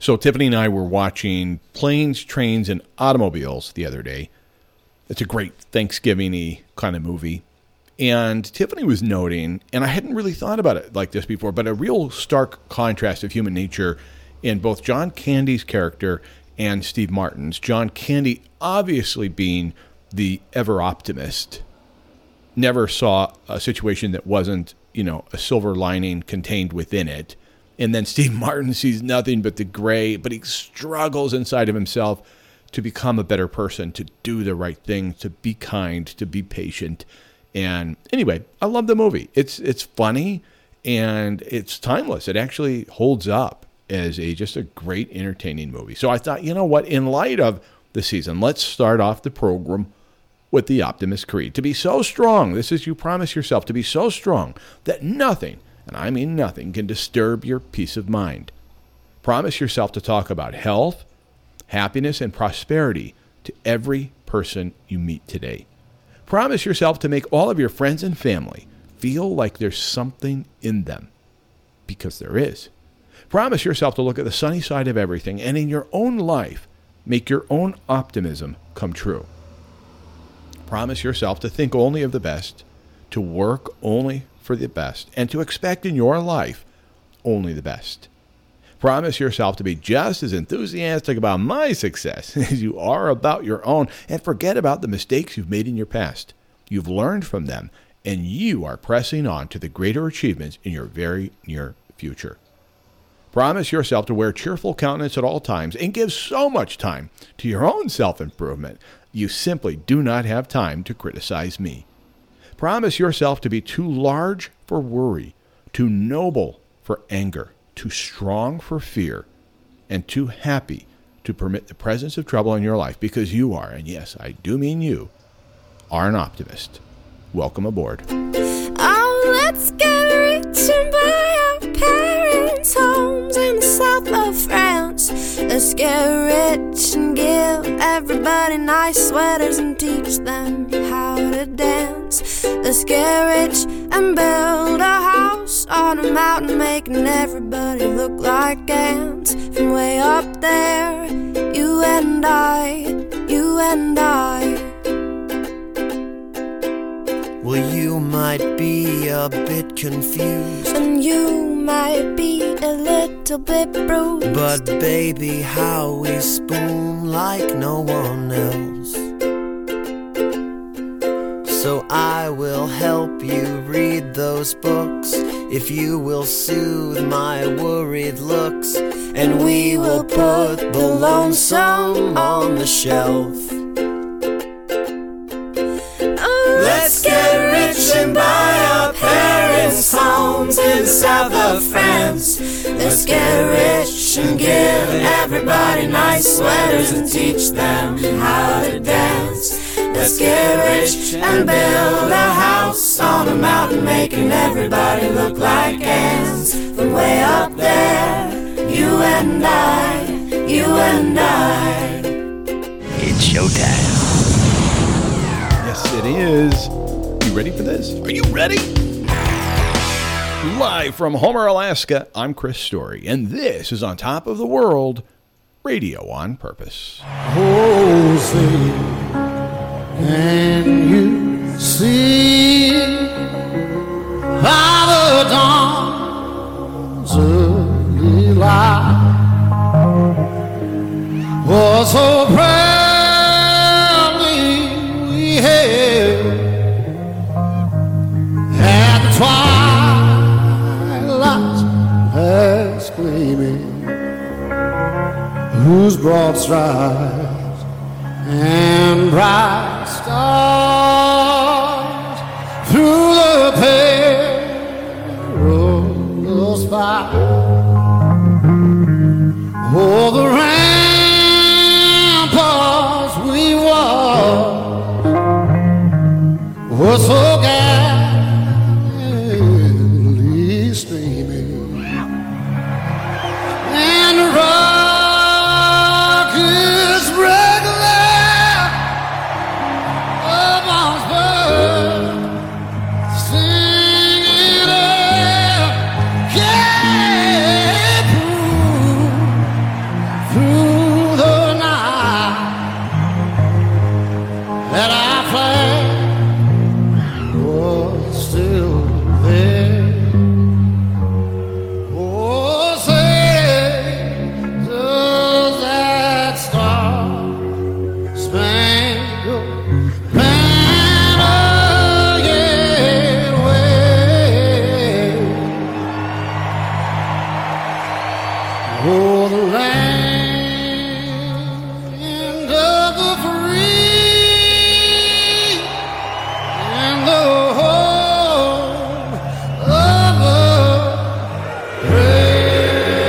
So Tiffany and I were watching Planes, Trains, and Automobiles the other day. It's a great Thanksgiving-y kind of movie. And Tiffany was noting, and I hadn't really thought about it like this before, but a real stark contrast of human nature in both John Candy's character and Steve Martin's. John Candy obviously being the ever optimist, never saw a situation that wasn't, a silver lining contained within it. And then Steve Martin sees nothing but the gray, but he struggles inside of himself to become a better person, to do the right thing, to be kind, to be patient. And anyway, I love the movie. It's funny and it's timeless. It actually holds up as just a great entertaining movie. So I thought, you know what, in light of the season, let's start off the program with the Optimist Creed. To be so strong, this is you promise yourself, to be so strong that nothing, and I mean nothing, can disturb your peace of mind. Promise yourself to talk about health, happiness, and prosperity to every person you meet today. Promise yourself to make all of your friends and family feel like there's something in them, because there is. Promise yourself to look at the sunny side of everything, and in your own life, make your own optimism come true. Promise yourself to think only of the best, to work only for the best, and to expect in your life only the best. Promise yourself to be just as enthusiastic about my success as you are about your own, and forget about the mistakes you've made in your past. You've learned from them, and you are pressing on to the greater achievements in your very near future. Promise yourself to wear a cheerful countenance at all times and give so much time to your own self-improvement. You simply do not have time to criticize me. Promise yourself to be too large for worry, too noble for anger, too strong for fear, and too happy to permit the presence of trouble in your life, because you are, and yes, I do mean you, are an optimist. Welcome aboard. Oh, let's get rich and buy our parents' homes in the south of France. Let's get rich and give everybody nice sweaters and teach them how to dance. Let's get rich and build a house on a mountain, making everybody look like ants. From way up there, you and I, you and I. Well, you might be a bit confused, and you might be a little bit bruised, but baby, how we spoon like no one else. So I will help you read those books, if you will soothe my worried looks, and we will put the lonesome on the shelf. Let's get rich and buy our parents' homes in the south of France. Let's get rich and give everybody nice sweaters and teach them how to dance. Let's get rich and build a house on a mountain, making everybody look like ants. From way up there, you and I, you and I. It's showtime. Yes, it is. You ready for this? Are you ready? Live from Homer, Alaska, I'm Chris Story, and this is On Top of the World, Radio on Purpose. Oh, see, can you see by the dawn's early light was so proudly we hailed at the twilight's last gleaming, whose broad stripes and bright stars through the perilous fight. Oh, the ramparts we walked were so gallantly streaming, and the rockets regular up on spur, singing up, yeah. land of the free and the home of the brave.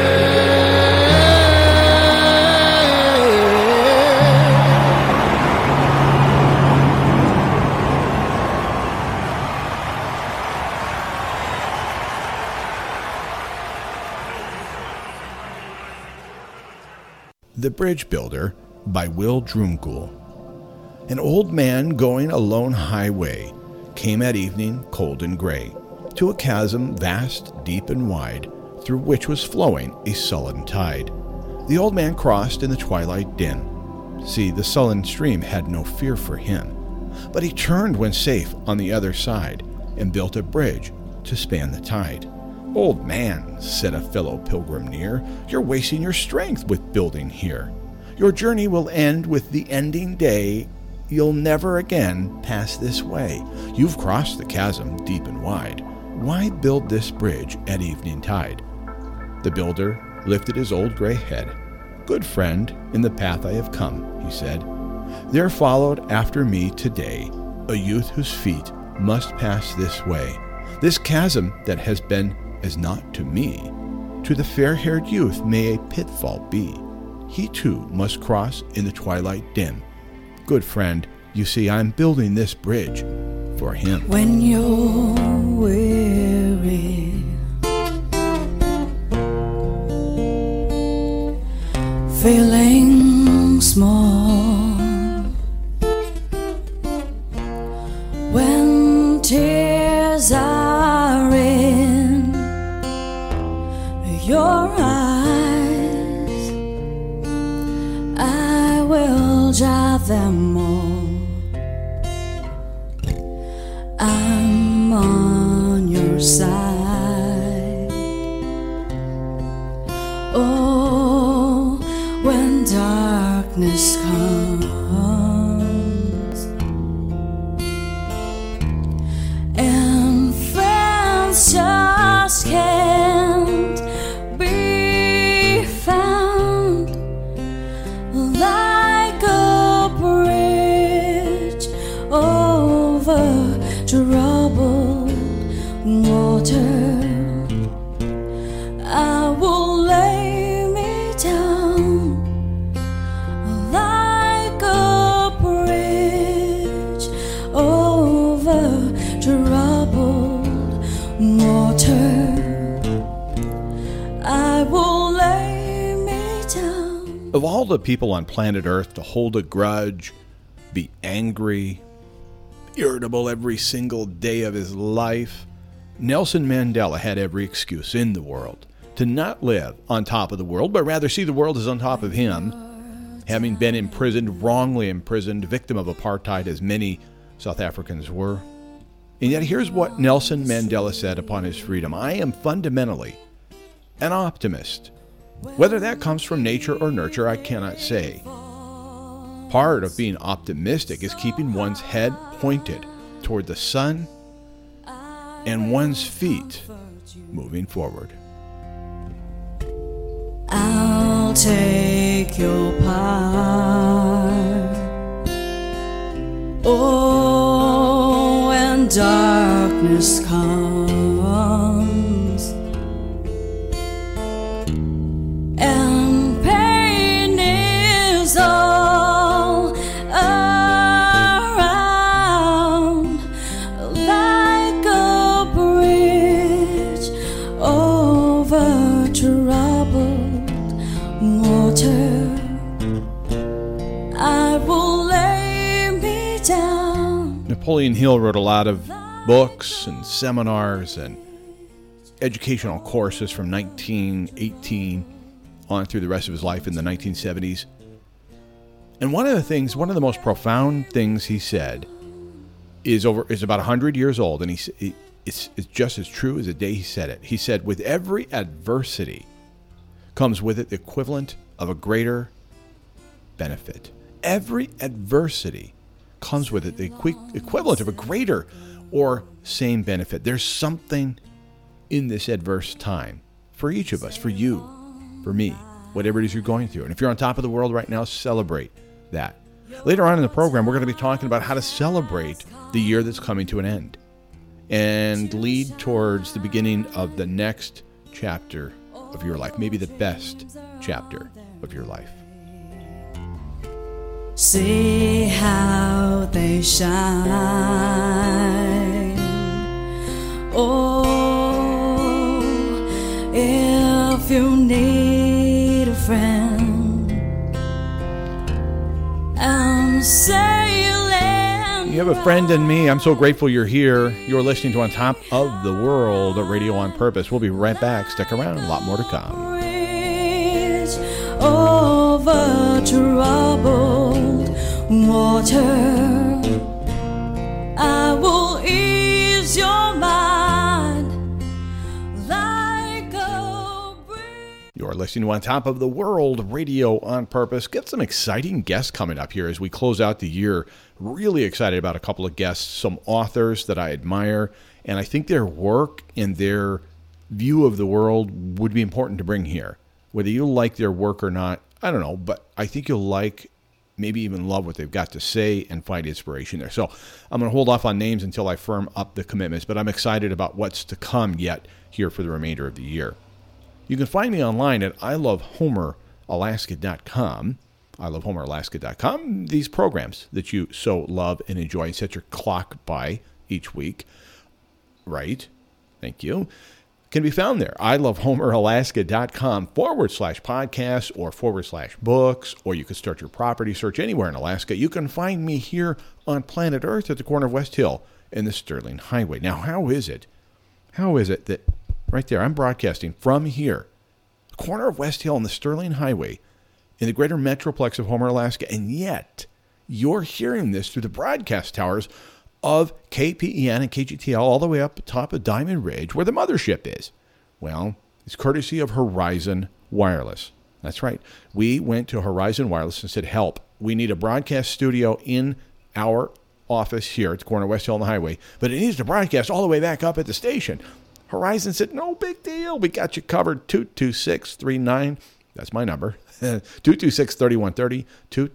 The Bridge Builder by Will Drumgoole. An old man going a lone highway came at evening cold and gray to a chasm vast, deep and wide, through which was flowing a sullen tide. The old man crossed in the twilight dim. See, the sullen stream had no fear for him, but he turned when safe on the other side and built a bridge to span the tide. "Old man," said a fellow pilgrim near, "you're wasting your strength with building here. Your journey will end with the ending day. You'll never again pass this way. You've crossed the chasm deep and wide. Why build this bridge at evening tide?" The builder lifted his old gray head. "Good friend, in the path I have come," he said, "there followed after me today a youth whose feet must pass this way. This chasm that has been as naught to me, to the fair-haired youth may a pitfall be. He too must cross in the twilight dim. Good friend, you see I'm building this bridge for him." When you're weary, feeling small, when tears are in your eyes, I will dry them all. I'm on your side. Oh, when darkness comes and friends just can't be found, like a bridge over troubled water, I will lay me down, like a bridge over troubled water, I will lay me down. Of all the people on planet Earth to hold a grudge, be angry, irritable every single day of his life, Nelson Mandela had every excuse in the world to not live on top of the world, but rather see the world as on top of him, having been imprisoned, wrongly imprisoned, victim of apartheid as many South Africans were. And yet here's what Nelson Mandela said upon his freedom: "I am fundamentally an optimist. Whether that comes from nature or nurture, I cannot say. Part of being optimistic is keeping one's head pointed toward the sun and one's feet moving forward." I'll take your part. Oh, when darkness comes and pain is all around, like a bridge over troubled water, I will lay me down. Napoleon Hill wrote a lot of books and seminars and educational courses from 1918 on through the rest of his life in the 1970s. And one of the most profound things he said is about 100 years old, and it's just as true as the day he said it. He said, "With every adversity comes with it the equivalent of a greater benefit." Every adversity comes with it the equivalent of a greater or same benefit. There's something in this adverse time for each of us, for you, for me. whatever it is you're going through. And if you're on top of the world right now, celebrate that. Later on in the program, we're going to be talking about how to celebrate the year that's coming to an end and lead towards the beginning of the next chapter of your life, maybe the best chapter of your life. See how they shine. Oh, if you need a friend, I'm sailing. You have a friend in me. I'm so grateful you're here. You're listening to On Top of the World, a Radio on Purpose. We'll be right back. Stick around. A lot more to come. Reach over troubled water. I will ease your mind like a breeze. You're listening to On Top of the World, Radio on Purpose. Got some exciting guests coming up here as we close out the year. Really excited about a couple of guests, some authors that I admire, and I think their work and their view of the world would be important to bring here. Whether you like their work or not, I don't know, but I think you'll like, maybe even love what they've got to say and find inspiration there. So I'm going to hold off on names until I firm up the commitments, but I'm excited about what's to come yet here for the remainder of the year. You can find me online at ilovehomeralaska.com. ilovehomeralaska.com. These programs that you so love and enjoy and set your clock by each week. Right. Thank you. Can be found there. ilovehomeralaska.com/podcast or /books, or you can start your property search anywhere in Alaska. You can find me here on planet Earth at the corner of West Hill and the Sterling Highway. Now, how is it that right there, I'm broadcasting from here, the corner of West Hill and the Sterling Highway in the greater metroplex of Homer, Alaska, and yet you're hearing this through the broadcast towers of KPEN and KGTL all the way up top of Diamond Ridge, where the mothership is? Well, it's courtesy of Horizon Wireless. That's right. We went to Horizon Wireless and said, help, we need a broadcast studio in our office here at the corner of West Hill and the Highway, but it needs to broadcast all the way back up at the station. Horizon said, no big deal. We got you covered. 22639. That's my number. 226-3130,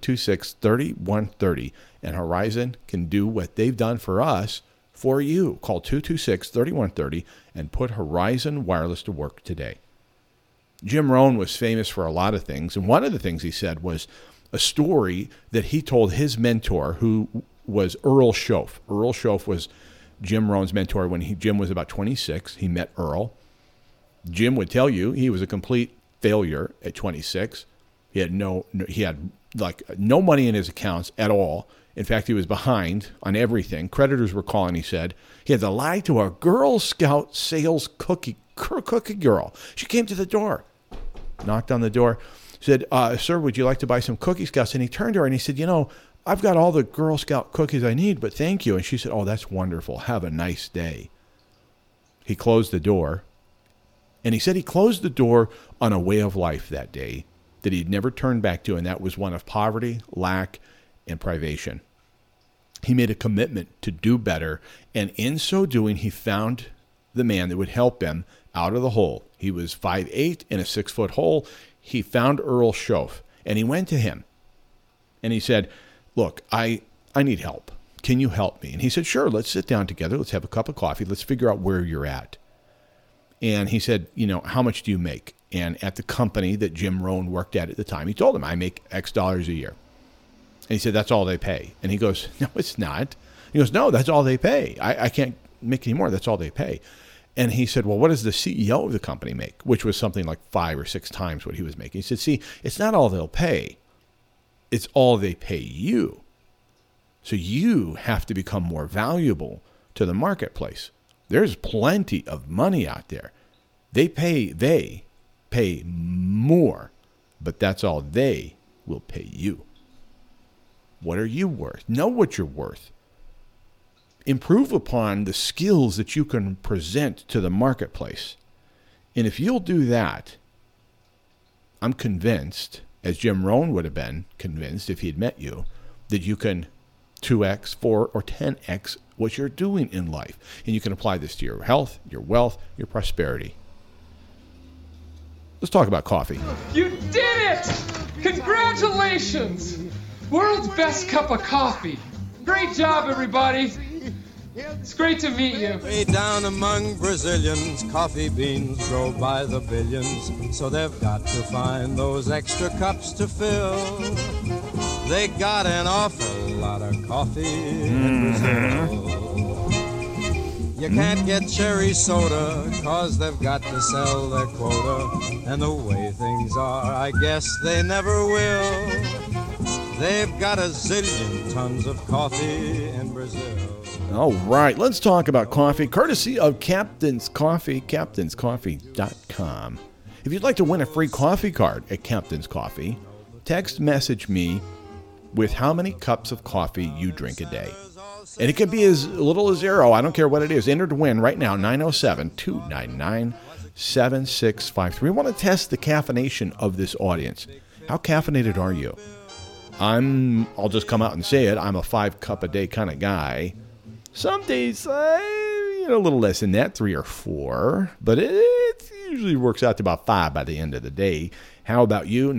226-3130. And Horizon can do what they've done for us for you. Call 226-3130 and put Horizon Wireless to work today. Jim Rohn was famous for a lot of things, and one of the things he said was a story that he told his mentor, who was Earl Shoaff. Earl Shoaff was Jim Rohn's mentor when Jim was about 26. He met Earl. Jim would tell you he was a complete failure at 26. He had no money in his accounts at all. In fact, he was behind on everything. Creditors were calling, he said. He had to lie to a Girl Scout sales cookie girl. She came to the door, knocked on the door, said, sir, would you like to buy some Cookie Scouts? And he turned to her and he said, I've got all the Girl Scout cookies I need, but thank you. And she said, oh, that's wonderful. Have a nice day. He closed the door. And he said he closed the door on a way of life that day that he'd never turned back to, and that was one of poverty, lack, and privation. He made a commitment to do better, and in so doing, he found the man that would help him out of the hole. He was 5'8" in a 6-foot hole. He found Earl Shoaff, and he went to him, and he said, look, I need help. Can you help me? And he said, sure, let's sit down together. Let's have a cup of coffee. Let's figure out where you're at. And he said, how much do you make? And at the company that Jim Rohn worked at the time, he told him, I make X dollars a year. And he said, that's all they pay. And he goes, no, it's not. He goes, no, that's all they pay. I can't make any more. That's all they pay. And he said, well, what does the CEO of the company make? Which was something like 5 or 6 times what he was making. He said, see, it's not all they'll pay. It's all they pay you. So you have to become more valuable to the marketplace. There's plenty of money out there. They pay more, but that's all they will pay you. What are you worth? Know what you're worth. Improve upon the skills that you can present to the marketplace. And if you'll do that, I'm convinced, as Jim Rohn would have been convinced if he'd met you, that you can 2x, 4, or 10x what you're doing in life. And you can apply this to your health, your wealth, your prosperity. Let's talk about coffee. You did it! Congratulations! World's best cup of coffee. Great job, everybody. It's great to meet you. Way down among Brazilians, coffee beans grow by the billions, so they've got to find those extra cups to fill. They got an awful lot of coffee in Brazil. You can't get cherry soda, 'cause they've got to sell their quota. And the way things are, I guess they never will. They've got a zillion tons of coffee in Brazil. All right, let's talk about coffee, courtesy of Captain's Coffee, captainscoffee.com. If you'd like to win a free coffee card at Captain's Coffee, text message me with how many cups of coffee you drink a day. And it could be as little as 0. I don't care what it is. Enter to win right now, 907-299-7653. We want to test the caffeination of this audience. How caffeinated are you? I'll just come out and say it. I'm a 5-cup-a-day kind of guy. Some days, a little less than that, 3 or 4. But it usually works out to about 5 by the end of the day. How about you?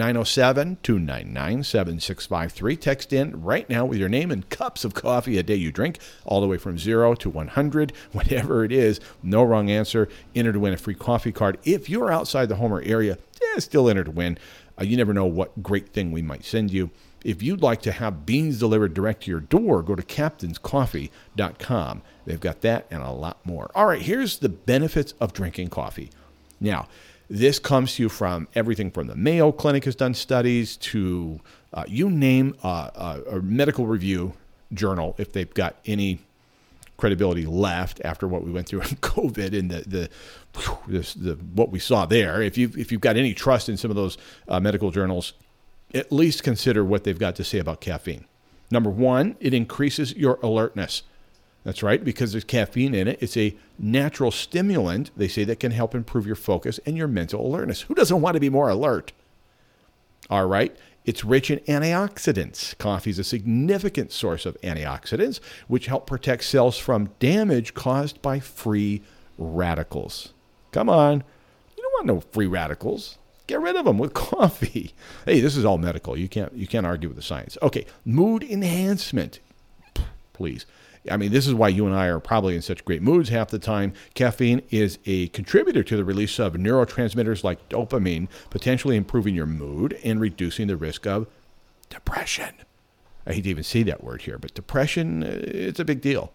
907-299-7653. Text in right now with your name and cups of coffee a day you drink, all the way from 0 to 100, whatever it is. No wrong answer. Enter to win a free coffee card. If you're outside the Homer area, still enter to win. You never know what great thing we might send you. If you'd like to have beans delivered direct to your door, go to captainscoffee.com. They've got that and a lot more. All right, here's the benefits of drinking coffee. Now, this comes to you from everything from the Mayo Clinic has done studies to you name a medical review journal, if they've got any credibility left after what we went through in COVID and the what we saw there. If you've got any trust in some of those medical journals, at least consider what they've got to say about caffeine. Number 1, it increases your alertness. That's right, because there's caffeine in it. It's a natural stimulant, they say, that can help improve your focus and your mental alertness. Who doesn't want to be more alert? All right, it's rich in antioxidants. Coffee is a significant source of antioxidants, which help protect cells from damage caused by free radicals. Come on, you don't want no free radicals. Get rid of them with coffee. Hey, this is all medical. You can't argue with the science. Okay, mood enhancement. Please. I mean, this is why you and I are probably in such great moods half the time. Caffeine is a contributor to the release of neurotransmitters like dopamine, potentially improving your mood and reducing the risk of depression. I hate to even say that word here, but depression, it's a big deal.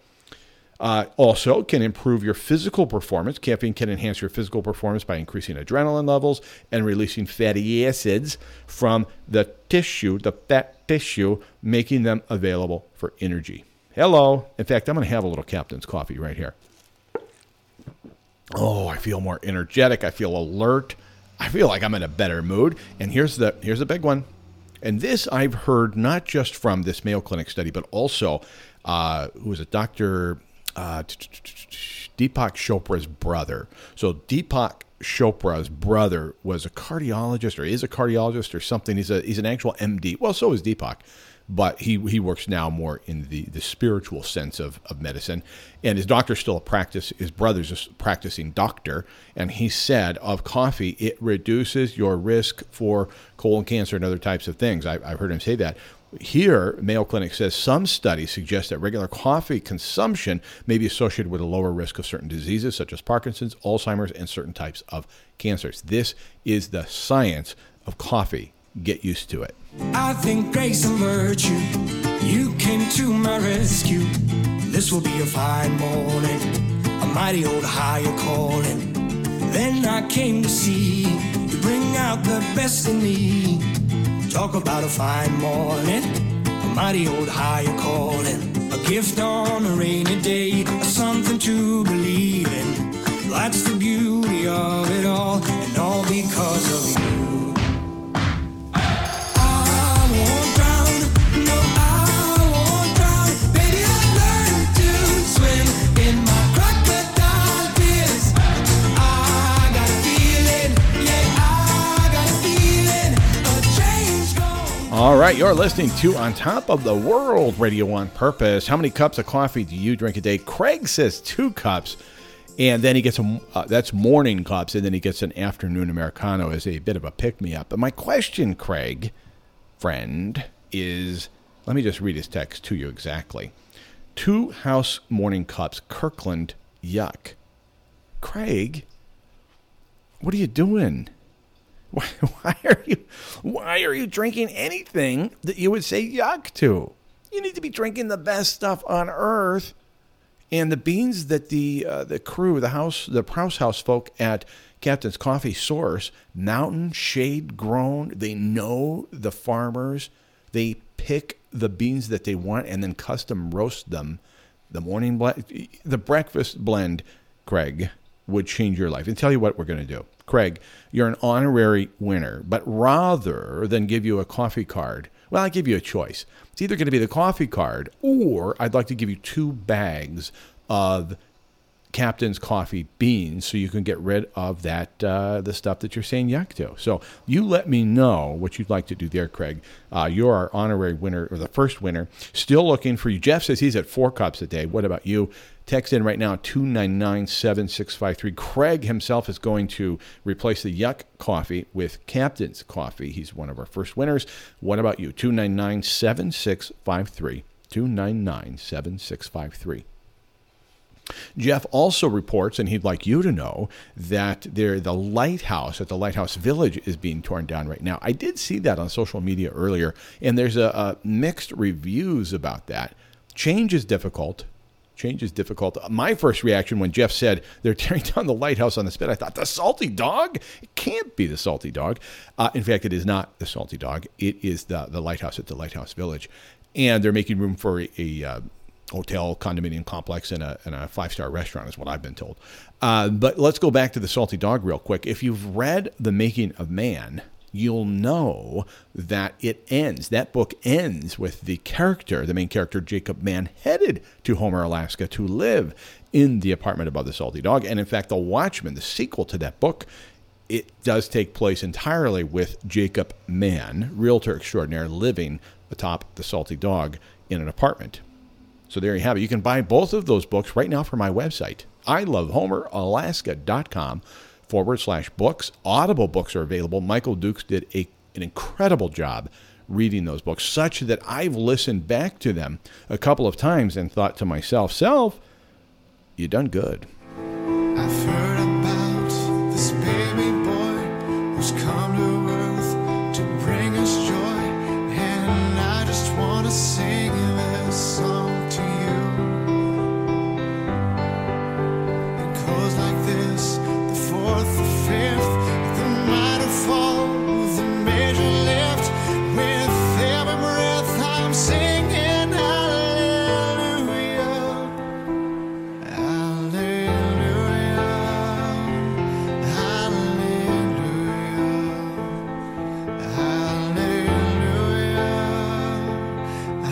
Also can improve your physical performance. Caffeine can enhance your physical performance by increasing adrenaline levels and releasing fatty acids from the fat tissue, making them available for energy. Hello. In fact, I'm going to have a little Captain's Coffee right here. Oh, I feel more energetic. I feel alert. I feel like I'm in a better mood. And here's the big one. And this I've heard not just from this Mayo Clinic study, but also, who was it, Dr. Deepak Chopra's brother. So Deepak Chopra's brother was a cardiologist, or is a cardiologist or something. He's an actual MD. Well, so is Deepak. But he works now more in the spiritual sense of medicine. And his doctor's still a practice. His brother's a practicing doctor. And he said of coffee, it reduces your risk for colon cancer and other types of things. I've heard him say that. Here, Mayo Clinic says some studies suggest that regular coffee consumption may be associated with a lower risk of certain diseases such as Parkinson's, Alzheimer's, and certain types of cancers. This is the science of coffee. Get used to it. I think grace and virtue, you came to my rescue. This will be a fine morning, a mighty old higher calling. Then I came to see you bring out the best in me. Talk about a fine morning, a mighty old higher calling. A gift on a rainy day, something to believe in. That's the beauty of it all, and all because of you. All right, you're listening to On Top of the World, Radio on Purpose. How many cups of coffee do you drink a day? Craig says 2 cups. And then he gets that's morning cups, and then he gets an afternoon Americano as a bit of a pick-me-up. But my question, Craig, friend, is, let me just read his text to you exactly. 2 house morning cups, Kirkland, yuck. Craig, what are you doing? Why are you drinking anything that you would say yuck to? You need to be drinking the best stuff on earth. And the beans that the crew, the Prouse House folk at Captain's Coffee source, mountain shade grown. They know the farmers. They pick the beans that they want and then custom roast them. The breakfast blend, Craig, would change your life. And tell you what we're going to do. Craig, you're an honorary winner, but rather than give you a coffee card, well, I give you a choice. It's either going to be the coffee card, or I'd like to give you 2 bags of Captain's Coffee beans so you can get rid of that the stuff that you're saying yuck to. So you let me know what you'd like to do there, Craig. You're our honorary winner, or the first winner. Still looking for you. Jeff says he's at 4 cups a day. What about you? Text in right now, 299-7653. Craig himself is going to replace the yuck coffee with Captain's Coffee. He's one of our first winners. What about you? 299-7653. 299-7653. Jeff also reports, and he'd like you to know, that the lighthouse at the Lighthouse Village is being torn down right now. I did see that on social media earlier, and there's a mixed reviews about that. Change is difficult. My first reaction when Jeff said they're tearing down the lighthouse on the spit, I thought, the Salty Dog? It can't be the Salty Dog. In fact, it is not the Salty Dog. It is the lighthouse at the Lighthouse Village. And they're making room for a hotel condominium complex and a 5-star restaurant is what I've been told. But let's go back to the Salty Dog real quick. If you've read The Making of Man, you'll know that that book ends with the main character, Jacob Mann, headed to Homer, Alaska to live in the apartment above the Salty Dog. And in fact, The Watchmen, the sequel to that book, it does take place entirely with Jacob Mann, realtor extraordinaire, living atop the Salty Dog in an apartment. So there you have it. You can buy both of those books right now from my website, ilovehomeralaska.com/books. Audible books are available. Michael Dukes did an incredible job reading those books, such that I've listened back to them a couple of times and thought to myself, you done good. I've heard about this baby boy who's come to earth to bring us joy, and I just want to sing this song to you. It goes like this: the 4th, the 5th, the minor fall, the major lift. With every breath I'm singing hallelujah, hallelujah, hallelujah, hallelujah,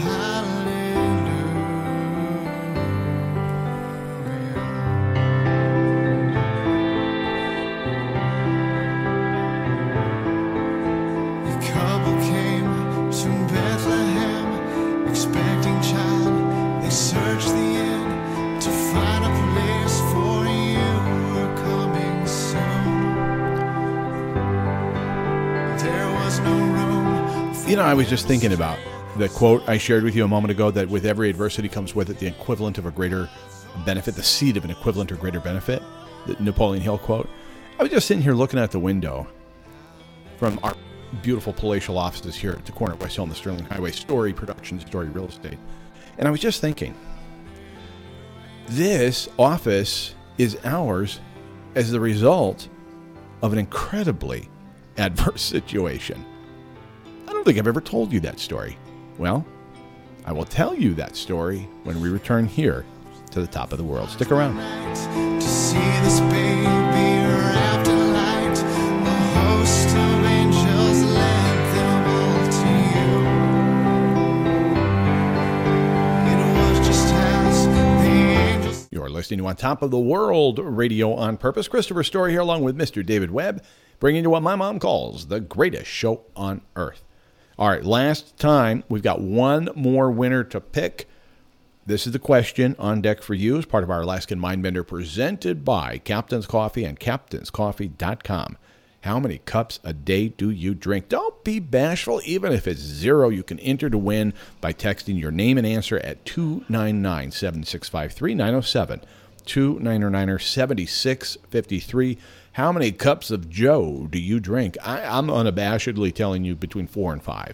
hallelujah. The couple came to Bethlehem, expecting child. They searched the inn to find a place for you. We're coming soon. There was no room. I was just thinking about the quote I shared with you a moment ago, that with every adversity comes with it the equivalent of a greater benefit, the seed of an equivalent or greater benefit, the Napoleon Hill quote. I was just sitting here looking at the window from our beautiful palatial offices here at the corner of West Hill and the Sterling Highway, Story Productions, Story Real Estate. And I was just thinking, this office is ours as the result of an incredibly adverse situation. I don't think I've ever told you that story. Well, I will tell you that story when we return here to the top of the world. Stick around. To see this baby wrapped in light, a host of angels led them all to you. It was just as the angels. You're listening to On Top of the World Radio on Purpose. Christopher Story here along with Mr. David Webb, bringing you what my mom calls the greatest show on earth. All right, last time, we've got one more winner to pick. This is the question on deck for you as part of our Alaskan Mindbender presented by Captain's Coffee and captainscoffee.com. How many cups a day do you drink? Don't be bashful. Even if it's 0, you can enter to win by texting your name and answer at 299-7653-907. 299-7653. How many cups of Joe do you drink? I'm unabashedly telling you between 4 and 5.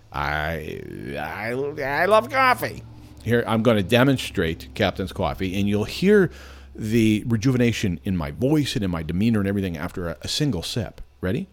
I love coffee. Here, I'm going to demonstrate Captain's Coffee, and you'll hear the rejuvenation in my voice and in my demeanor and everything after a single sip. Ready?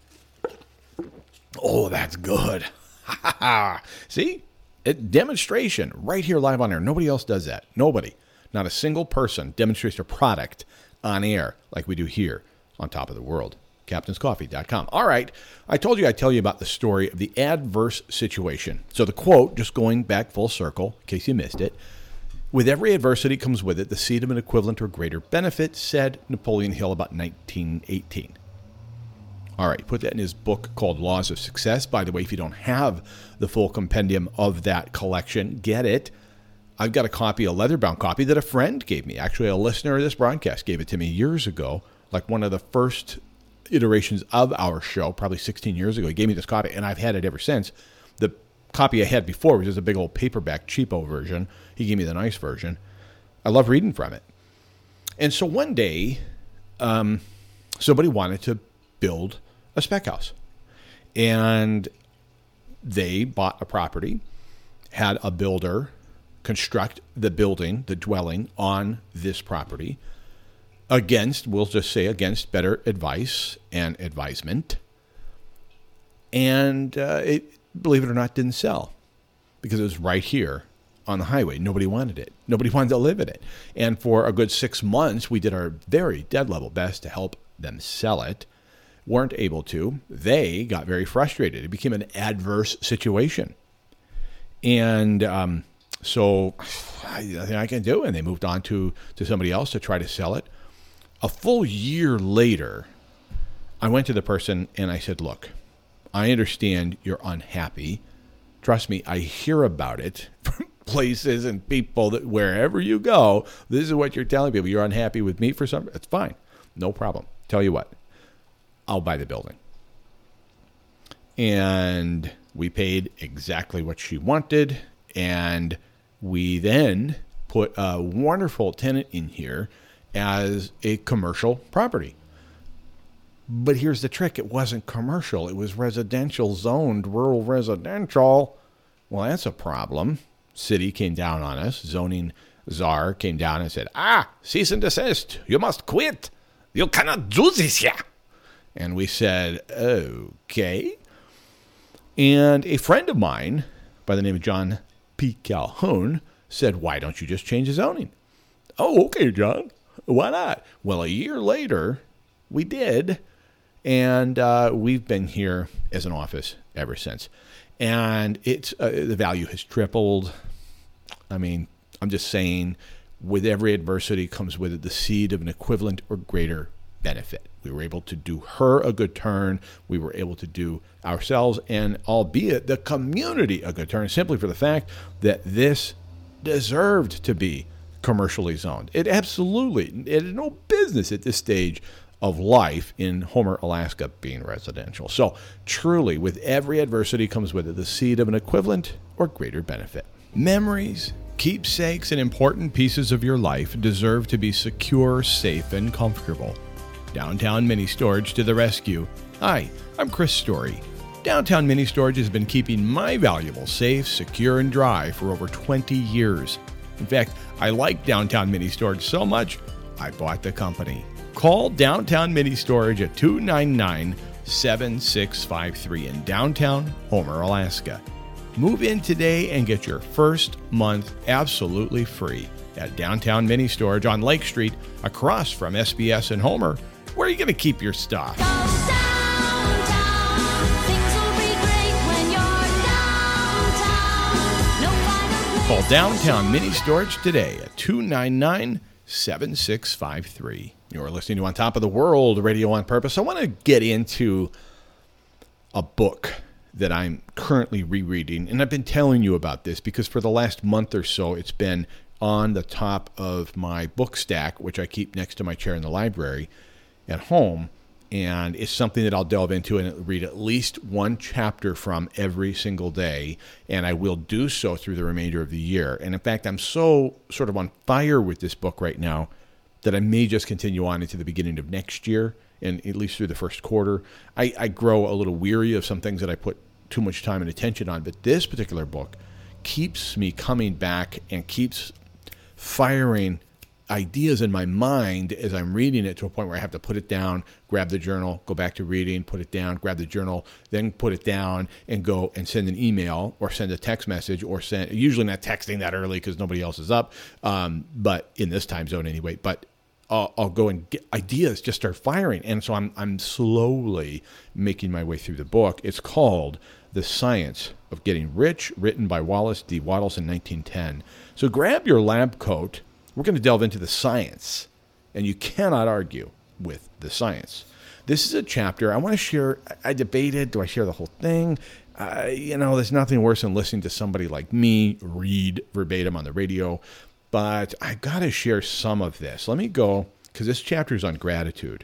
Oh, that's good. See? Demonstration right here live on air. Nobody else does that. Nobody. Not a single person demonstrates their product on air like we do here on Top of the World. CaptainsCoffee.com. All right. I told you I'd tell you about the story of the adverse situation. So the quote, just going back full circle, in case you missed it, with every adversity comes with it the seed of an equivalent or greater benefit, said Napoleon Hill about 1918. All right, put that in his book called Laws of Success. By the way, if you don't have the full compendium of that collection, get it. I've got a copy, a leather-bound copy that a friend gave me. Actually, a listener of this broadcast gave it to me years ago, like one of the first iterations of our show, probably 16 years ago. He gave me this copy, and I've had it ever since. The copy I had before was just a big old paperback cheapo version. He gave me the nice version. I love reading from it. And so one day, somebody wanted to build a spec house. And they bought a property, had a builder construct the building, the dwelling on this property against, we'll just say against better advice and advisement. And it, believe it or not, didn't sell because it was right here on the highway. Nobody wanted it. Nobody wanted to live in it. And for a good 6 months, we did our very dead level best to help them sell it. Weren't able to. They got very frustrated. It became an adverse situation. And so nothing I can do. And they moved on to somebody else to try to sell it. A full year later, I went to the person and I said, look, I understand you're unhappy. Trust me, I hear about it from places and people that wherever you go, this is what you're telling people. You're unhappy with me for something. It's fine. No problem. Tell you what, I'll buy the building. And we paid exactly what she wanted. And we then put a wonderful tenant in here as a commercial property. But here's the trick. It wasn't commercial. It was residential zoned, rural residential. Well, that's a problem. City came down on us. Zoning czar came down and said, cease and desist. You must quit. You cannot do this here. And we said, okay. And a friend of mine by the name of John P. Calhoun said, why don't you just change the zoning? Oh, okay, John. Why not? Well, a year later, we did. And we've been here as an office ever since. And it's the value has tripled. I mean, I'm just saying, with every adversity comes with it the seed of an equivalent or greater benefit. We were able to do her a good turn. We were able to do ourselves and albeit the community a good turn simply for the fact that this deserved to be commercially zoned. It absolutely, it had no business at this stage of life in Homer, Alaska, being residential. So truly, with every adversity comes with it the seed of an equivalent or greater benefit. Memories, keepsakes, and important pieces of your life deserve to be secure, safe, and comfortable. Downtown Mini Storage to the rescue. Hi, I'm Chris Story. Downtown Mini Storage has been keeping my valuables safe, secure, and dry for over 20 years. In fact, I like Downtown Mini Storage so much, I bought the company. Call Downtown Mini Storage at 299-7653 in downtown Homer, Alaska. Move in today and get your first month absolutely free at Downtown Mini Storage on Lake Street across from SBS in Homer. Where are you going to keep your stuff? Call Downtown Mini Storage today at 299-7653. You're listening to On Top of the World, Radio on Purpose. I want to get into a book that I'm currently rereading. And I've been telling you about this because for the last month or so, it's been on the top of my book stack, which I keep next to my chair in the library at home. And it's something that I'll delve into and read at least one chapter from every single day. And I will do so through the remainder of the year. And in fact, I'm so sort of on fire with this book right now that I may just continue on into the beginning of next year, and at least through the first quarter. I grow a little weary of some things that I put too much time and attention on. But this particular book keeps me coming back and keeps firing ideas in my mind as I'm reading it to a point where I have to put it down, grab the journal, go back to reading, put it down, grab the journal, then put it down and go and send an email or send a text message or send, usually not texting that early because nobody else is up, but in this time zone anyway, but I'll go and get ideas just start firing. And so I'm slowly making my way through the book. It's called The Science of Getting Rich, written by Wallace D. Wattles in 1910. So grab your lab coat. We're going to delve into the science, and you cannot argue with the science. This is a chapter I want to share. I debated, do I share the whole thing? There's nothing worse than listening to somebody like me read verbatim on the radio, but I got to share some of this. Let me go, because this chapter is on gratitude.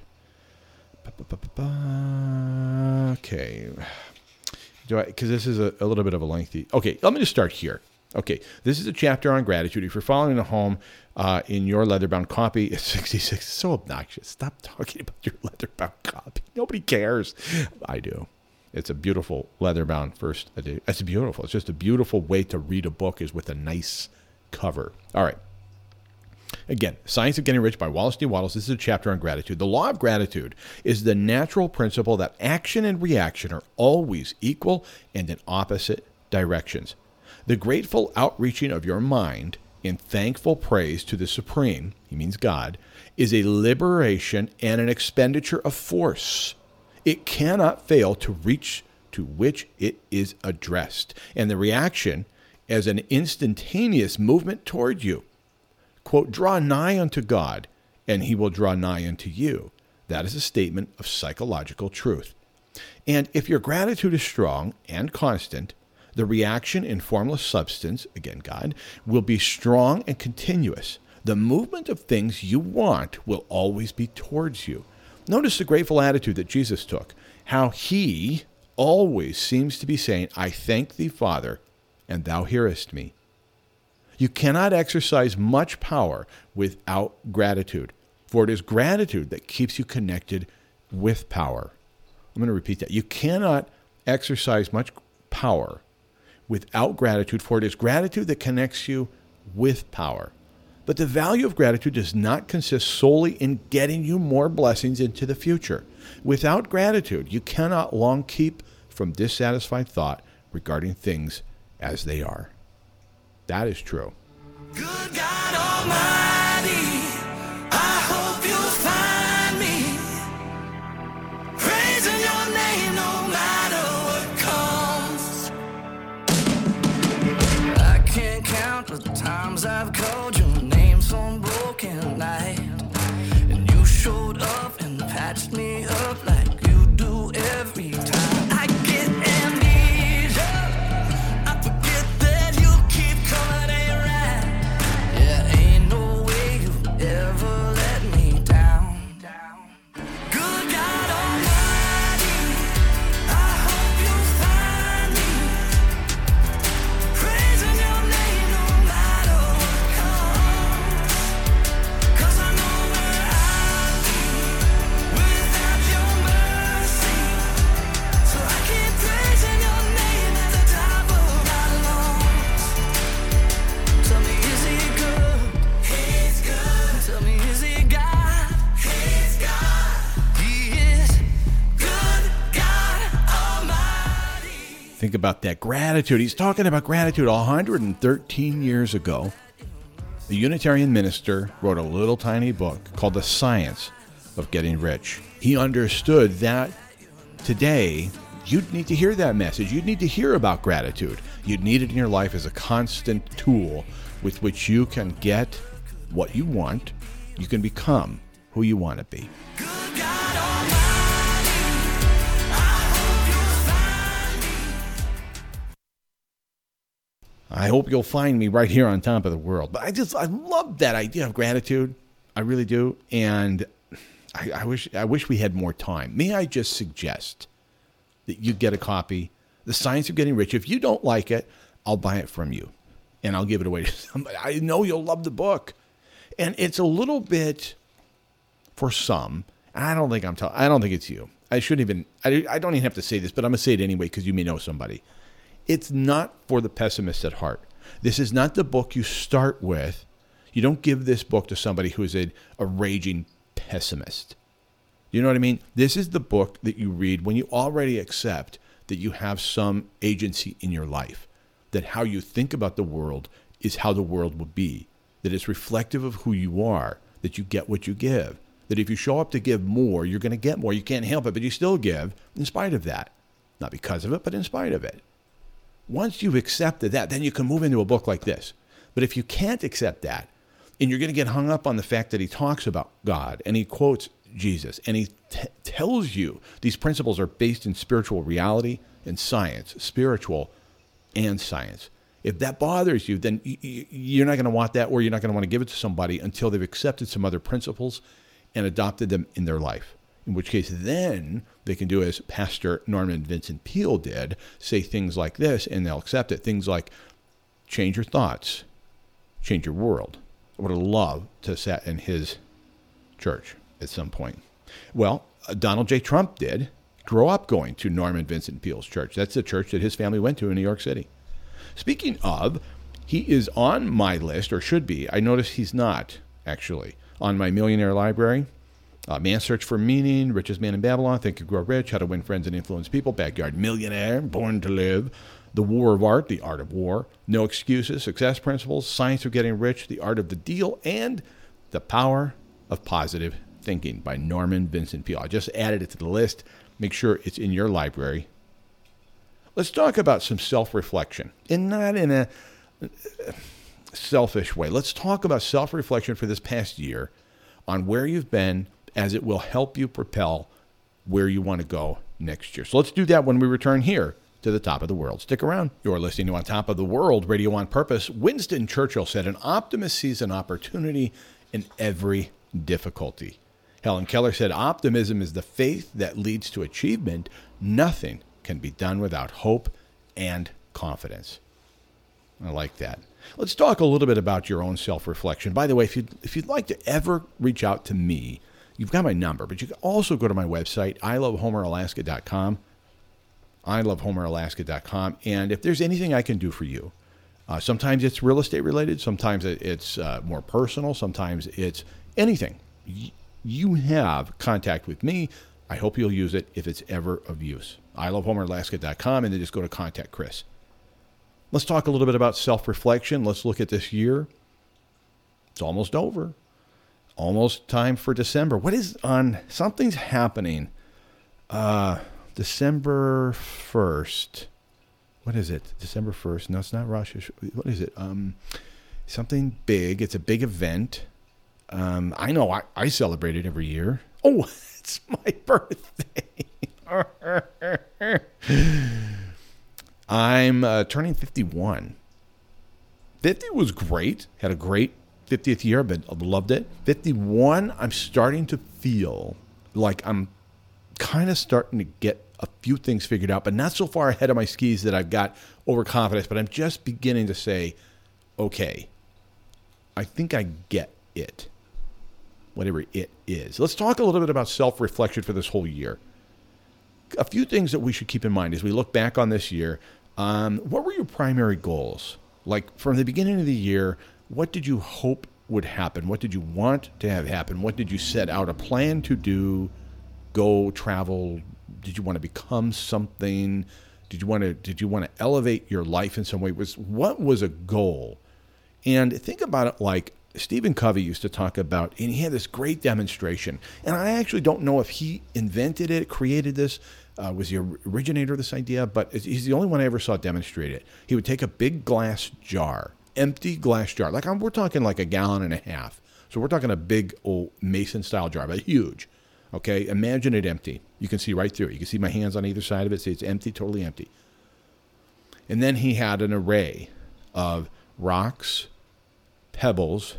Okay. Because this is a little bit of a lengthy... Okay, let me just start here. Okay, this is a chapter on gratitude. If you're following at home in your leather-bound copy, it's 66. It's so obnoxious. Stop talking about your leather-bound copy. Nobody cares. I do. It's a beautiful leather-bound first edition. It's beautiful. It's just a beautiful way to read a book is with a nice cover. All right. Again, Science of Getting Rich by Wallace D. Wattles. This is a chapter on gratitude. The law of gratitude is the natural principle that action and reaction are always equal and in opposite directions. The grateful outreaching of your mind in thankful praise to the Supreme, he means God, is a liberation and an expenditure of force. It cannot fail to reach to which it is addressed, and the reaction as an instantaneous movement toward you. Quote, draw nigh unto God, and he will draw nigh unto you. That is a statement of psychological truth. And if your gratitude is strong and constant, the reaction in formless substance, again God, will be strong and continuous. The movement of things you want will always be towards you. Notice the grateful attitude that Jesus took, how he always seems to be saying, I thank thee, Father, and thou hearest me. You cannot exercise much power without gratitude, for it is gratitude that keeps you connected with power. I'm going to repeat that. You cannot exercise much power without gratitude, for it is gratitude that connects you with power. But the value of gratitude does not consist solely in getting you more blessings into the future. Without gratitude, you cannot long keep from dissatisfied thought regarding things as they are. That is true. Good God Almighty, I hope you'll find me praising your name no matter what comes. I can't count the times I've called your name some broken night, and you showed up and patched me up like you do every time. I get amnesia, I forget that you keep coming in right. Yeah, ain't no way you ever let me down. Good God Almighty, I hope you find me praising your name no matter what comes. 'Cause I know where I'd be without your mercy. So I keep praising your name at the top of my lungs. Tell me, is he good? He's good. Tell me, is he God? He's God. He is good God Almighty. Think about that gratitude. He's talking about gratitude 113 years ago. The Unitarian minister wrote a little tiny book called The Science of Getting Rich. He understood that today you'd need to hear that message. You'd need to hear about gratitude. You'd need it in your life as a constant tool with which you can get what you want. You can become who you want to be. Good God Almighty, I hope you'll find me I hope you'll find me right here on top of the world. But I love that idea of gratitude. I really do. And I wish we had more time. May I just suggest that you get a copy, The Science of Getting Rich. If you don't like it, I'll buy it from you and I'll give it away to somebody. I know you'll love the book. And it's a little bit for some. I don't think it's you. I don't even have to say this, but I'm going to say it anyway because you may know somebody. It's not for the pessimist at heart. This is not the book you start with. You don't give this book to somebody who is a raging pessimist. You know what I mean? This is the book that you read when you already accept that you have some agency in your life, that how you think about the world is how the world will be, that it's reflective of who you are, that you get what you give, that if you show up to give more, you're going to get more. You can't help it, but you still give in spite of that. Not because of it, but in spite of it. Once you've accepted that, then you can move into a book like this. But if you can't accept that, and you're going to get hung up on the fact that he talks about God, and he quotes Jesus, and he tells you these principles are based in spiritual reality and science, spiritual and science. If that bothers you, then you're not going to want that, or you're not going to want to give it to somebody until they've accepted some other principles and adopted them in their life. In which case, then they can do as Pastor Norman Vincent Peale did, say things like this, and they'll accept it. Things like, change your thoughts, change your world. I would have loved to have sat in his church at some point. Well, Donald J. Trump did grow up going to Norman Vincent Peale's church. That's the church that his family went to in New York City. Speaking of, he is on my list, or should be. I noticed he's not, actually, on my millionaire library. Man's Search for Meaning, Richest Man in Babylon, Think and Grow Rich, How to Win Friends and Influence People, Backyard Millionaire, Born to Live, The War of Art, The Art of War, No Excuses, Success Principles, Science of Getting Rich, The Art of the Deal, and The Power of Positive Thinking by Norman Vincent Peale. I just added it to the list. Make sure it's in your library. Let's talk about some self-reflection, and not in a selfish way. Let's talk about self-reflection for this past year on where you've been, as it will help you propel where you want to go next year. So let's do that when we return here to the Top of the World. Stick around. You're listening to On Top of the World, Radio on Purpose. Winston Churchill said, an optimist sees an opportunity in every difficulty. Helen Keller said, optimism is the faith that leads to achievement. Nothing can be done without hope and confidence. I like that. Let's talk a little bit about your own self-reflection. By the way, if you'd like to ever reach out to me, you've got my number, but you can also go to my website, ilovehomeralaska.com, ilovehomeralaska.com, and if there's anything I can do for you, sometimes it's real estate related, sometimes it's more personal, sometimes it's anything. You have contact with me. I hope you'll use it if it's ever of use. ilovehomeralaska.com, and then just go to Contact Chris. Let's talk a little bit about self-reflection. Let's look at this year. It's almost over. Almost time for December. What is on? Something's happening. December 1st. What is it? December 1st. No, it's not Rosh Hashanah. What is it? Something big. It's a big event. I know I celebrate it every year. Oh, it's my birthday. I'm turning 51. 50 was great. Had a great 50th year. I've loved it. 51, I'm starting to feel like I'm kind of starting to get a few things figured out, but not so far ahead of my skis that I've got overconfidence. But I'm just beginning to say, okay, I think I get it, whatever it is. Let's talk a little bit about self-reflection for this whole year. A few things that we should keep in mind as we look back on this year. What were your primary goals? Like from the beginning of the year, what did you hope would happen? What did you want to have happen? What did you set out a plan to do? Go travel? Did you want to become something? Did you want to elevate your life in some way? What was a goal? And think about it like Stephen Covey used to talk about, and he had this great demonstration. And I actually don't know if he invented it, created this, was the originator of this idea, but he's the only one I ever saw demonstrate it. He would take a big glass jar, empty glass jar, we're talking like 1.5 gallons. So we're talking a big old Mason-style jar, but huge. Okay, imagine it empty. You can see right through it. You can see my hands on either side of it. See, it's empty, totally empty. And then he had an array of rocks, pebbles,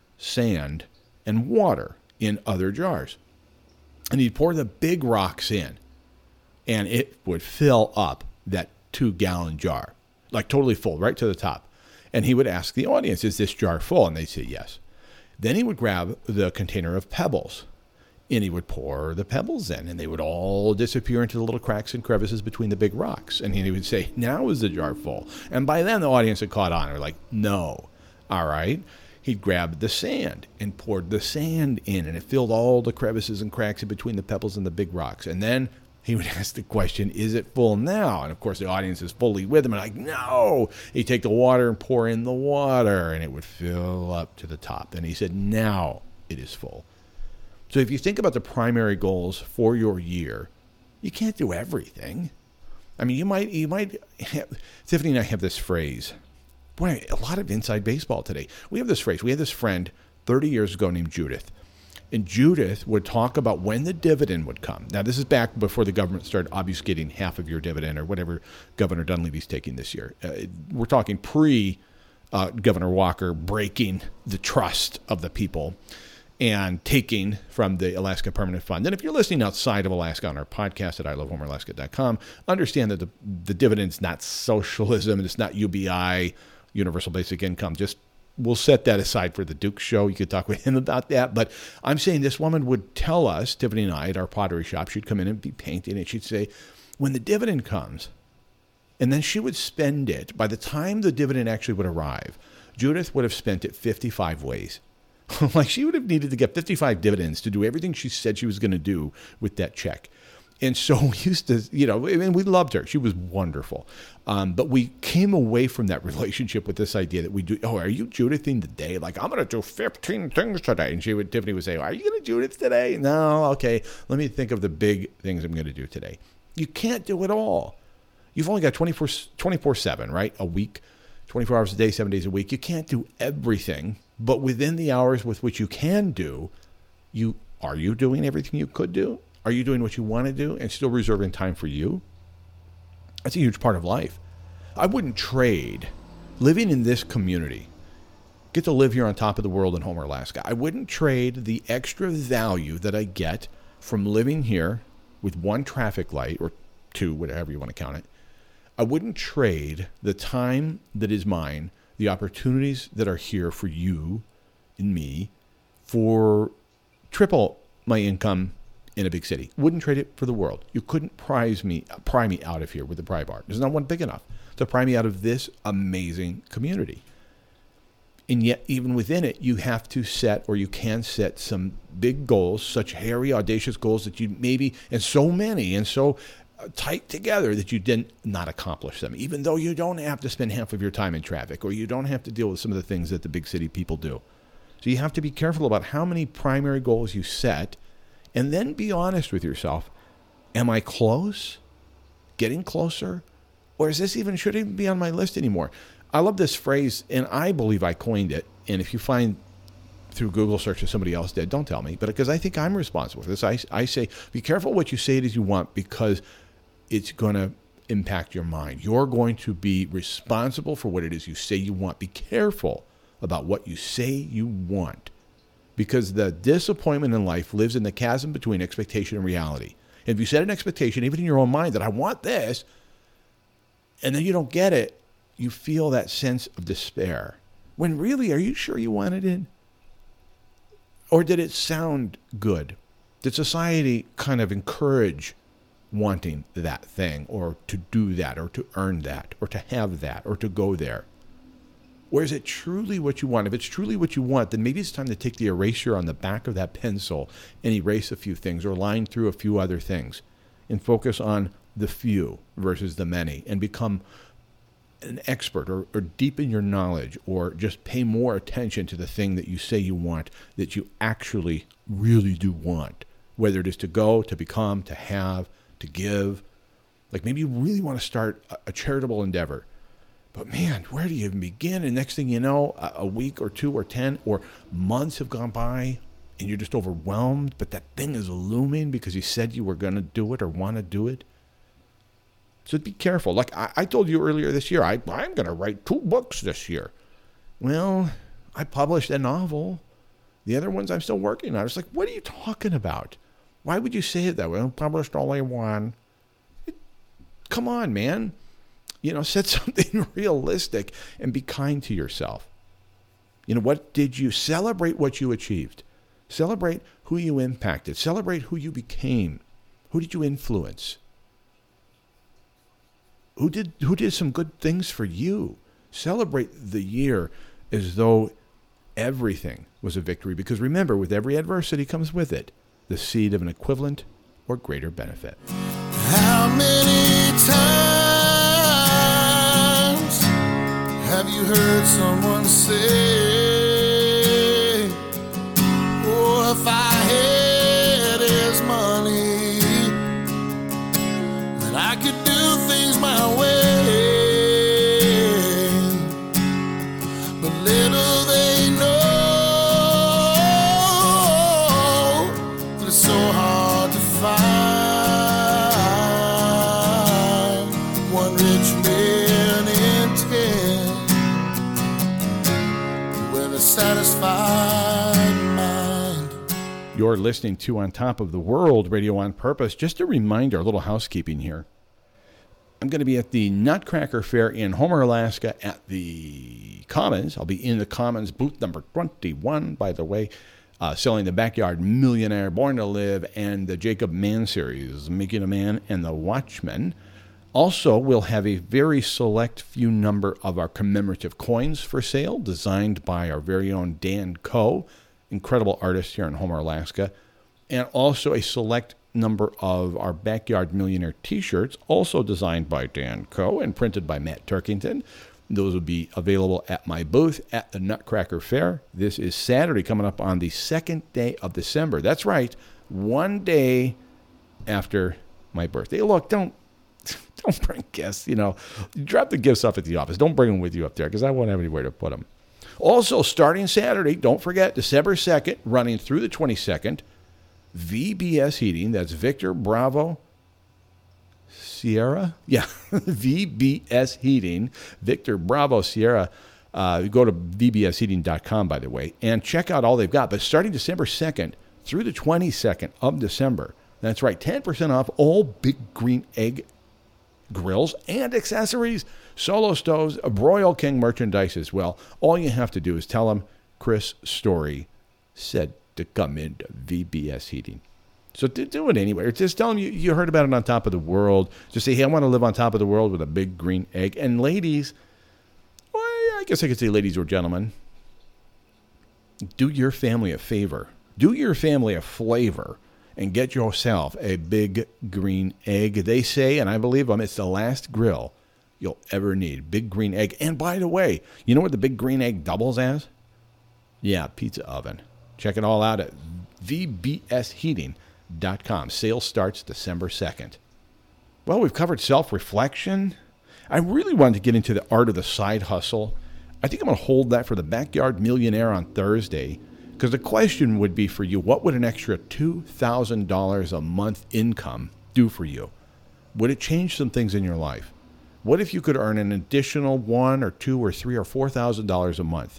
sand, and water in other jars. And he'd pour the big rocks in, and it would fill up that 2-gallon jar, like totally full, right to the top. And he would ask the audience, is this jar full? And they'd say yes. Then he would grab the container of pebbles, and he would pour the pebbles in, and they would all disappear into the little cracks and crevices between the big rocks. And he would say, now is the jar full? And by then the audience had caught on. They're like, no. All right. He'd grab the sand and poured the sand in, and it filled all the crevices and cracks in between the pebbles and the big rocks. And then he would ask the question, is it full now? And of course the audience is fully with him and like, no. He'd take the water and pour in the water, and it would fill up to the top. And he said, now it is full. So if you think about the primary goals for your year, you can't do everything. I mean, you might have, Tiffany and I have this phrase. Boy, a lot of inside baseball today. We have this phrase. We had this friend 30 years ago named Judith. And Judith would talk about when the dividend would come. Now, this is back before the government started obfuscating half of your dividend or whatever Governor Dunleavy's taking this year. We're talking pre-Governor Walker breaking the trust of the people and taking from the Alaska Permanent Fund. And if you're listening outside of Alaska on our podcast at ilovehomeralaska.com, understand that the dividend's not socialism and it's not UBI, Universal Basic Income. Just we'll set that aside for the Duke show. You could talk with him about that. But I'm saying this woman would tell us, Tiffany and I, at our pottery shop, she'd come in and be painting, and she'd say, when the dividend comes, and then she would spend it, by the time the dividend actually would arrive, Judith would have spent it 55 ways. Like she would have needed to get 55 dividends to do everything she said she was going to do with that check. And so we used to, and we loved her. She was wonderful. But we came away from that relationship with this idea that we do, are you Judithing today? Like, I'm going to do 15 things today. And Tiffany would say, are you going to Judith today? No, okay. Let me think of the big things I'm going to do today. You can't do it all. You've only got 24/7, right? A week, 24 hours a day, 7 days a week. You can't do everything. But within the hours with which you can do, are you doing everything you could do? Are you doing what you want to do and still reserving time for you? That's a huge part of life. I wouldn't trade living in this community, get to live here on top of the world in Homer, Alaska. I wouldn't trade the extra value that I get from living here with one traffic light or two, whatever you want to count it. I wouldn't trade the time that is mine, the opportunities that are here for you and me, for triple my income in a big city. Wouldn't trade it for the world. You couldn't pry me out of here with a pry bar. There's not one big enough to pry me out of this amazing community. And yet, even within it, you have to set, or you can set, some big goals, such hairy, audacious goals that you maybe, and so many, and so tight together that you did not accomplish them, even though you don't have to spend half of your time in traffic, or you don't have to deal with some of the things that the big city people do. So you have to be careful about how many primary goals you set, and then be honest with yourself. Am I close? Getting closer? Or is this should even be on my list anymore? I love this phrase, and I believe I coined it. And if you find through Google search that somebody else did, don't tell me. But because I think I'm responsible for this, I say, be careful what you say it is you want, because it's going to impact your mind. You're going to be responsible for what it is you say you want. Be careful about what you say you want, because the disappointment in life lives in the chasm between expectation and reality. And if you set an expectation, even in your own mind, that I want this, and then you don't get it, you feel that sense of despair. When really, are you sure you wanted it? Or did it sound good? Did society kind of encourage wanting that thing, or to do that, or to earn that, or to have that, or to go there? Or is it truly what you want? If it's truly what you want, then maybe it's time to take the eraser on the back of that pencil and erase a few things, or line through a few other things, and focus on the few versus the many, and become an expert, or deepen your knowledge, or just pay more attention to the thing that you say you want, that you actually really do want, whether it is to go, to become, to have, to give. Like maybe you really want to start a charitable endeavor. But man, where do you even begin? And next thing you know, a week or 2 or 10 or months have gone by, and you're just overwhelmed. But that thing is looming because you said you were going to do it or want to do it. So be careful. Like I told you earlier this year, I'm going to write 2 books this year. Well, I published a novel. The other ones I'm still working on. I was like, what are you talking about? Why would you say it that way? I published only 1. Come on, man. Set something realistic and be kind to yourself. What did you celebrate? What you achieved. Celebrate who you impacted. Celebrate who you became. Who did you influence? Who did some good things for you? Celebrate the year as though everything was a victory. Because remember, with every adversity comes with it the seed of an equivalent or greater benefit. How many times have you heard someone say, oh, if I had his money, then I could do things my way. But little they know that it's so hard to find one rich man in 10 with a satisfied mind. You're listening to On Top of the World, Radio on Purpose. Just a reminder, a little housekeeping here. I'm going to be at the Nutcracker Fair in Homer, Alaska at the Commons. I'll be in the Commons, booth number 21, by the way, selling the Backyard Millionaire, Born to Live, and the Jacob Mann series, Making a Man and the Watchmen. Also, we'll have a very select few number of our commemorative coins for sale, designed by our very own Dan Coe, incredible artist here in Homer, Alaska, and also a select number of our Backyard Millionaire t-shirts, also designed by Dan Coe and printed by Matt Turkington. Those will be available at my booth at the Nutcracker Fair. This is Saturday, coming up on the 2nd day of December. That's right, 1 day after my birthday. Look, don't bring gifts, Drop the gifts off at the office. Don't bring them with you up there because I won't have anywhere to put them. Also, starting Saturday, don't forget, December 2nd, running through the 22nd, VBS Heating, that's Victor Bravo Sierra? Yeah, VBS Heating, Victor Bravo Sierra. Go to vbsheating.com, by the way, and check out all they've got. But starting December 2nd through the 22nd of December, that's right, 10% off all Big Green Egg grills and accessories, Solo stoves, Broil King merchandise as well. All you have to do is tell them Chris Story said to come into VBS Heating. So do it anyway. Just tell them you heard about it on Top of the World. Just say, hey, I want to live on top of the world with a big green egg. And ladies, well, I guess I could say ladies or gentlemen, do your family a favor. Do your family a flavor and get yourself a big green egg. They say, and I believe them, it's the last grill you'll ever need. Big green egg. And by the way, you know what the big green egg doubles as? Yeah, pizza oven. Check it all out at vbsheating.com. Sale starts December 2nd. Well, we've covered self-reflection. I really wanted to get into the art of the side hustle. I think I'm going to hold that for the Backyard Millionaire on Thursday, because the question would be for you, what would an extra $2,000 a month income do for you? Would it change some things in your life? What if you could earn an additional $1,000 or $2,000 or $3,000 or $4,000 a month?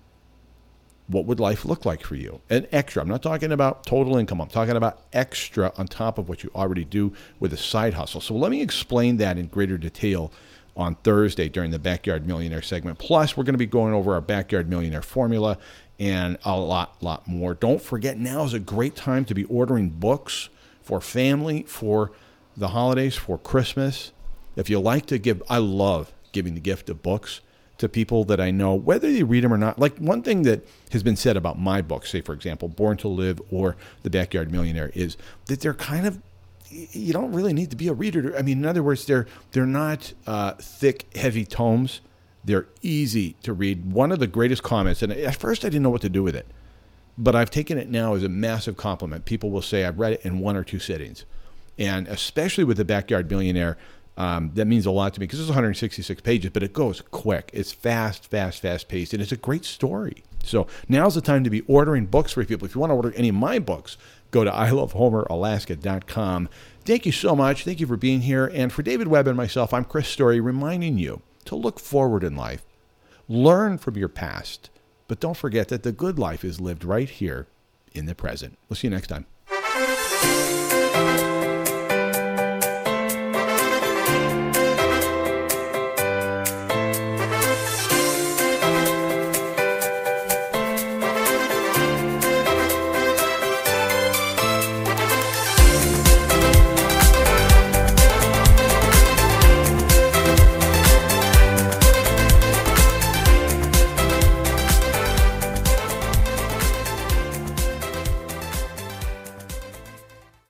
What would life look like for you? An extra. I'm not talking about total income. I'm talking about extra on top of what you already do with a side hustle. So let me explain that in greater detail on Thursday during the Backyard Millionaire segment. Plus, we're going to be going over our Backyard Millionaire formula and a lot more. Don't forget, now is a great time to be ordering books for family, for the holidays, for Christmas. If you like to give, I love giving the gift of books to people that I know, whether they read them or not. Like, one thing that has been said about my books, say, for example, Born to Live or The Backyard Millionaire, is that they're kind of, you don't really need to be a reader. I mean, in other words, they're not thick, heavy tomes. They're easy to read. One of the greatest comments, and at first I didn't know what to do with it, but I've taken it now as a massive compliment. People will say, I've read it in 1 or 2 sittings. And especially with The Backyard Millionaire, that means a lot to me because it's 166 pages, but it goes quick. It's fast paced, and it's a great story. So now's the time to be ordering books for people. If you want to order any of my books, go to ilovehomeralaska.com. Thank you so much. Thank you for being here. And for David Webb and myself, I'm Chris Story, reminding you to look forward in life. Learn from your past. But don't forget that the good life is lived right here in the present. We'll see you next time.